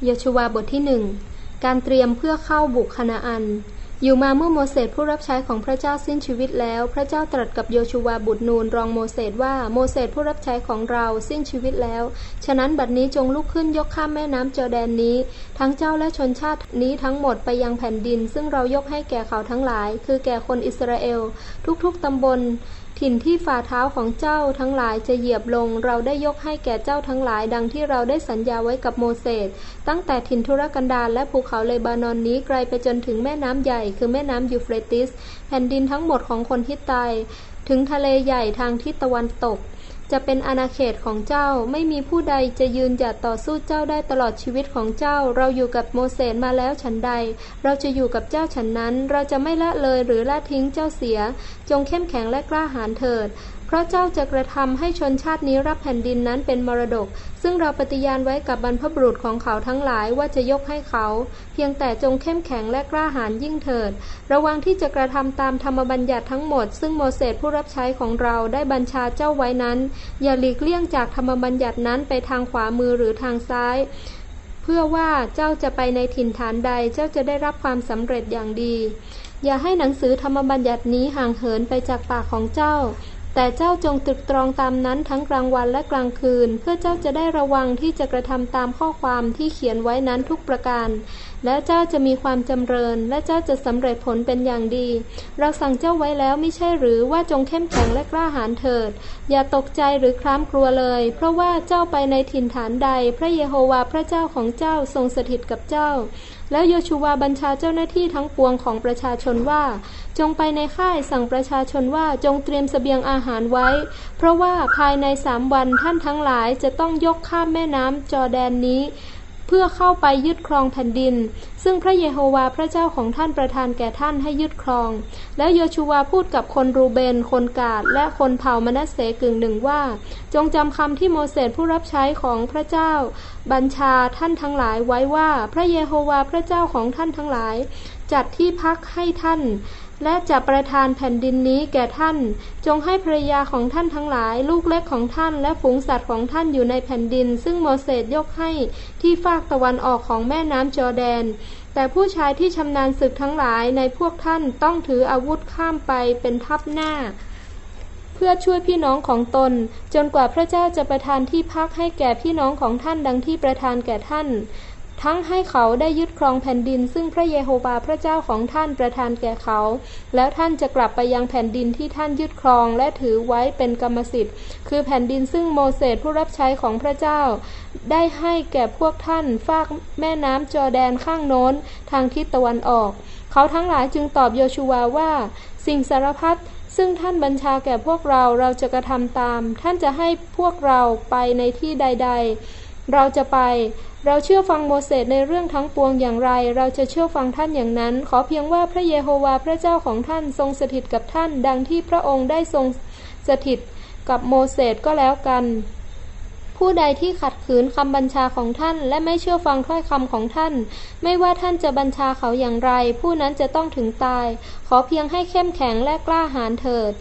โยชูวาบทที่ 1 การเตรียมเพื่อเข้าบุกคานาอันอยู่มาเมื่อโมเสสผู้รับใช้ของพระเจ้าสิ้นชีวิตแล้วพระเจ้าตรัสกับโยชูวาบุตรนูนรองโมเสสว่าโมเสสผู้รับใช้ของเราสิ้นชีวิตแล้วฉะนั้นบัดนี้จงลุกขึ้นยกข้ามแม่น้ำจอร์แดนนี้ทั้งเจ้าและชนชาตินี้ทั้งหมดไปยังแผ่นดินซึ่งเรายกให้แก่เขาทั้งหลายคือแก่คนอิสราเอลทุกๆตำบลถิ่นที่ฝ่าเท้าของเจ้าทั้งหลายจะเหยียบลงเราได้ยกให้แก่เจ้าทั้งหลายดังที่เราได้สัญญาไว้กับโมเสสตั้งแต่ถิ่นทุรกันดารและภูเขาเลบานอนนี้ไกลไปจนถึงแม่น้ำใหญ่คือแม่น้ำยูเฟรติสแผ่นดินทั้งหมดของคนฮิตไตถึงทะเลใหญ่ทางทิศตะวันตกจะเป็นอาณาเขตของเจ้าไม่มีผู้ใดจะยืนหยัดต่อสู้เจ้าได้ตลอดชีวิตของเจ้าเราอยู่กับโมเสสมาแล้วฉันใดเราจะอยู่กับเจ้าฉันนั้นเราจะไม่ละเลยหรือละทิ้งเจ้าเสียจงเข้มแข็งและกล้าหาญเถิดเพราะเจ้าจะกระทำให้ชนชาตินี้รับแผ่นดินนั้นเป็นมรดกซึ่งเราปฏิญาณไว้กับบรรพบุรุษของเขาทั้งหลายว่าจะยกให้เขาเพียงแต่จงเข้มแข็งและกล้าหาญยิ่งเถิดระวังที่จะกระทำตามธรรมบัญญัติทั้งหมดซึ่งโมเสสผู้รับใช้ของเราได้บัญชาเจ้าไว้นั้นอย่าหลีกเลี่ยงจากธรรมบัญญัตินั้นไปทางขวามือหรือทางซ้ายเพื่อว่าเจ้าจะไปในถิ่นฐานใดเจ้าจะได้รับความสำเร็จอย่างดีอย่าให้หนังสือธรรมบัญญัตินี้ห่างเหินไปจากปากของเจ้าแต่เจ้าจงตรึกตรองตามนั้นทั้งกลางวันและกลางคืนเพื่อเจ้าจะได้ระวังที่จะกระทำตามข้อความที่เขียนไว้นั้นทุกประการและเจ้าจะมีความจำเริญและเจ้าจะสำเร็จผลเป็นอย่างดีเราสั่งเจ้าไว้แล้วไม่ใช่หรือว่าจงเข้มแข็งและกล้าหาญเถิดอย่าตกใจหรือคร้ำกลัวเลยเพราะว่าเจ้าไปในถิ่นฐานใดพระเยโฮวาห์พระเจ้าของเจ้าทรงสถิตกับเจ้าแล้วโยชูวาบัญชาเจ้าหน้าที่ทั้งปวงของประชาชนว่าจงไปในค่ายสั่งประชาชนว่าจงเตรียมเสบียงอาหารไว้เพราะว่าภายใน3 วันท่านทั้งหลายจะต้องยกข้ามแม่น้ำจอร์แดนนี้เพื่อเข้าไปยึดครองแผ่นดินซึ่งพระเยโฮวาห์พระเจ้าของท่านประทานแก่ท่านให้ยึดครองแล้วโยชูวาพูดกับคนรูเบนคนกาดและคนเผ่ามนัสเสกึ่งหนึ่งว่าจงจำคำที่โมเสสผู้รับใช้ของพระเจ้าบัญชาท่านทั้งหลายไว้ว่าพระเยโฮวาห์พระเจ้าของท่านทั้งหลายจัดที่พักให้ท่านและจะประทานแผ่นดินนี้แก่ท่านจงให้ภรรยาของท่านทั้งหลายลูกเล็กของท่านและฝูงสัตว์ของท่านอยู่ในแผ่นดินซึ่งโมเสสยกให้ที่ฝากตะวันออกของแม่น้ำจอร์แดนแต่ผู้ชายที่ชำนาญศึกทั้งหลายในพวกท่านต้องถืออาวุธข้ามไปเป็นทัพหน้าเพื่อช่วยพี่น้องของตนจนกว่าพระเจ้าจะประทานที่พักให้แก่พี่น้องของท่านดังที่ประทานแก่ท่านทั้งให้เขาได้ยึดครองแผ่นดินซึ่งพระเยโฮวาห์พระเจ้าของท่านประทานแก่เขาแล้วท่านจะกลับไปยังแผ่นดินที่ท่านยึดครองและถือไว้เป็นกรรมสิทธิ์คือแผ่นดินซึ่งโมเสสผู้รับใช้ของพระเจ้าได้ให้แก่พวกท่านฝากแม่น้ำจอร์แดนข้างโน้นทางทิศตะวันออกเขาทั้งหลายจึงตอบโยชูวาว่าสิ่งสารพัดซึ่งท่านบัญชาแก่พวกเราจะกระทำตามท่านจะให้พวกเราไปในที่ใดๆเราจะไปเราเชื่อฟังโมเสสในเรื่องทั้งปวงอย่างไรเราจะเชื่อฟังท่านอย่างนั้นขอเพียงว่าพระเยโฮวาห์พระเจ้าของท่านทรงสถิตกับท่านดังที่พระองค์ได้ทรงสถิตกับโมเสสก็แล้วกันผู้ใดที่ขัดขืนคำบัญชาของท่านและไม่เชื่อฟังถ้อยคำของท่านไม่ว่าท่านจะบัญชาเขาอย่างไรผู้นั้นจะต้องถึงตายขอเพียงให้เข้มแข็งและกล้าหาญเถิด